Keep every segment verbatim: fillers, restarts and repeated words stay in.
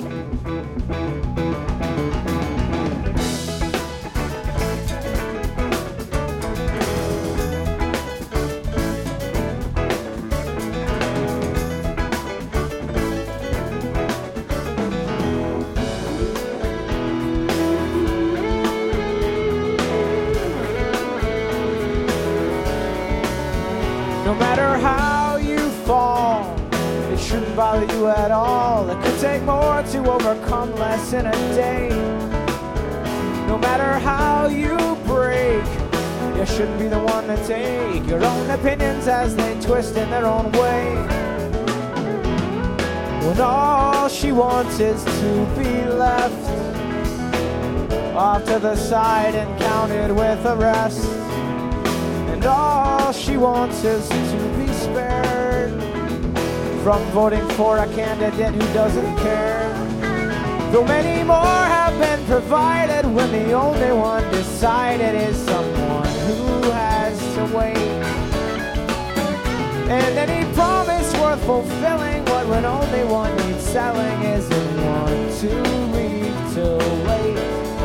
No matter how you fall, it shouldn't bother you at all. It could take more to overcome less in a day. No matter how you break, you shouldn't be the one to take your own opinions as they twist in their own way. When all she wants is to be left off to the side and counted with the rest. And all she wants is to be spared from voting for a candidate who doesn't care. Though many more have been provided, when the only one decided is someone who has to wait. And any promise worth fulfilling, what when only one needs selling isn't one to leave till late.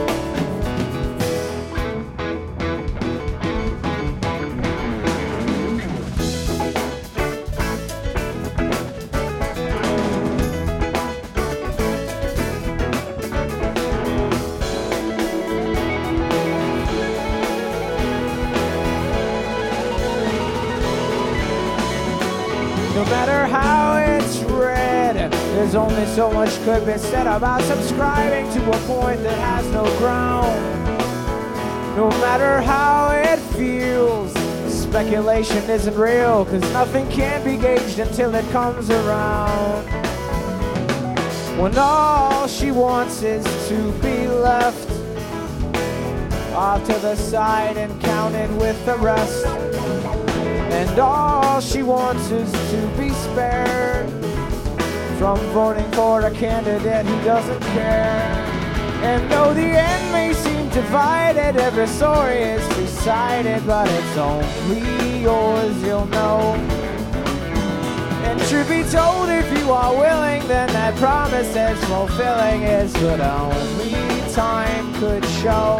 No matter how it's read, there's only so much could be said about subscribing to a point that has no ground. No matter how it feels, speculation isn't real, cause nothing can be gauged until it comes around. When all she wants is to be left off to the side and counted with the rest. And all she wants is to be spared from voting for a candidate who doesn't care. And though the end may seem divided, every story is two-sided, but it's only yours, you'll know. And truth be told, if you are willing, then that promise is fulfilling is what only time could show.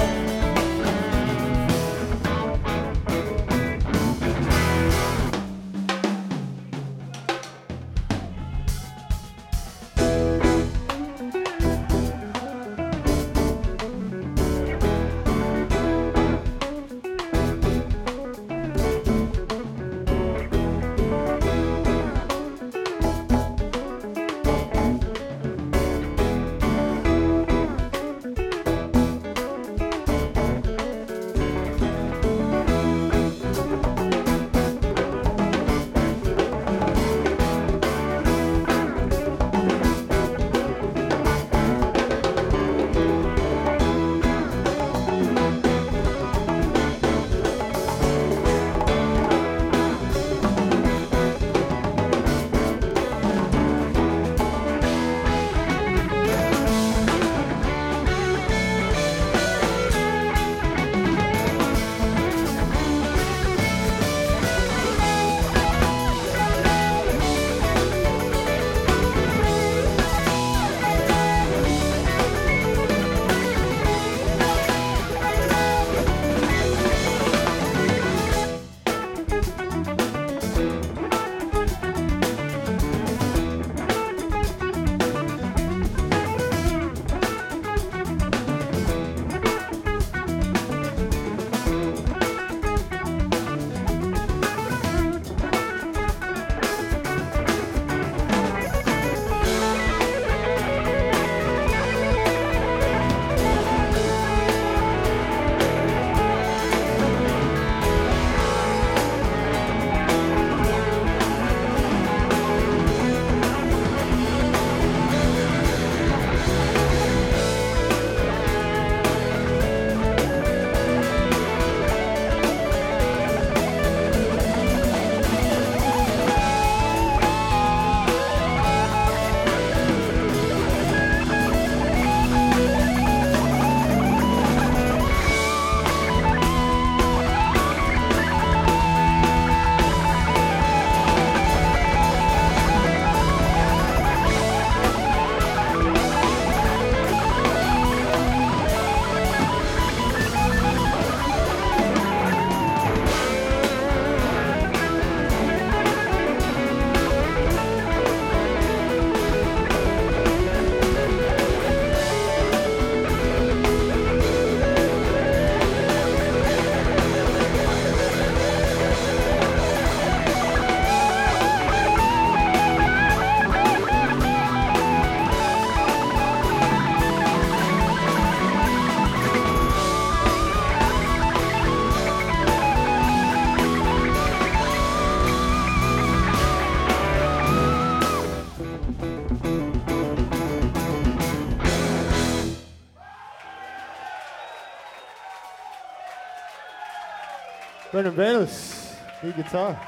Brendan Bayless, lead guitar.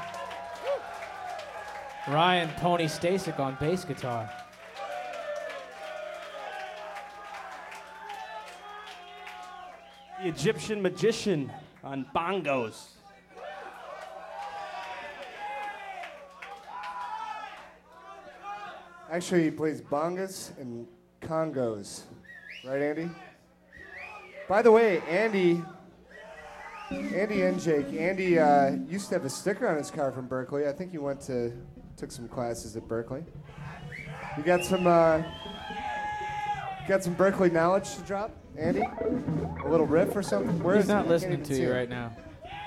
Ryan Tony Stasek on bass guitar. The Egyptian Magician on bongos. Actually, he plays bongas and congos. Right, Andy? By the way, Andy, Andy and Jake, Andy uh, used to have a sticker on his car from Berkeley. I think you went to, took some classes at Berkeley. You got some, uh, got some Berkeley knowledge to drop, Andy? A little riff or something? Where He's is not he? listening to you right now.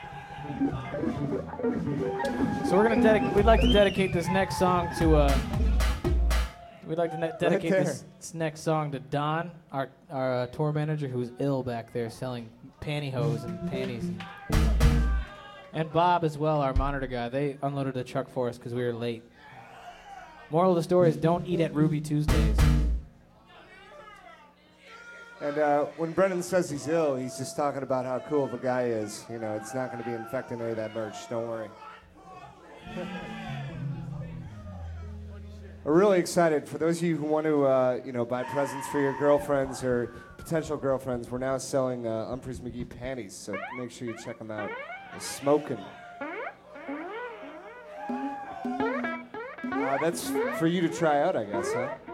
So we're gonna dedic- we'd like to dedicate this next song to uh, we'd like to ne- dedicate there. this, this next song to Don, our our uh, tour manager, who's ill back there selling pantyhose and panties, and, and Bob as well, our monitor guy. They unloaded the truck for us because we were late. Moral of the story is don't eat at Ruby Tuesdays. And uh, when Brendan says he's ill, he's just talking about how cool of a guy he is. You know, it's not going to be infecting any of that merch. Don't worry. We're really excited. For those of you who want to, uh, you know, buy presents for your girlfriends or potential girlfriends, we're now selling uh, Humphreys McGee panties. So make sure you check them out. They're smoking. Uh, that's for you to try out, I guess, huh?